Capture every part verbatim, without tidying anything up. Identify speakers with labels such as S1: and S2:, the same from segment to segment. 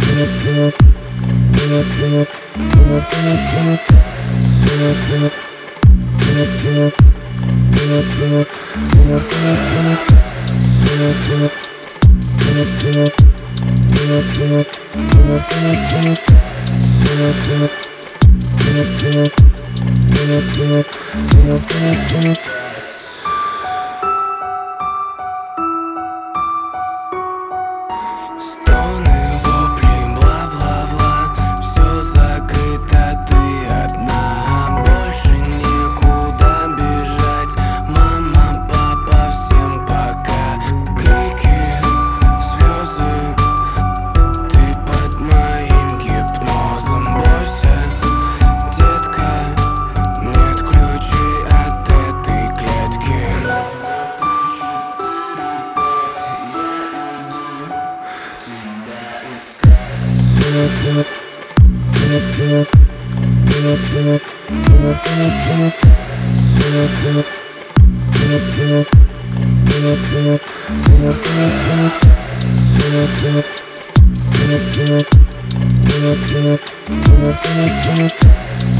S1: Стоны, вопли, бла-бла-бла, все закрыто, ты одна. Больше некуда бежать, мама, папа, всем пока. Крики, слезы, ты под моим гипнозом. Бойся, детка, нет ключей от этой клетки.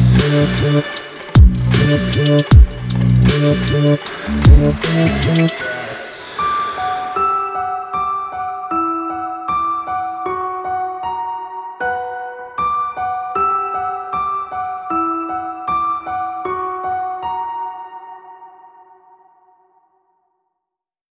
S1: Искать.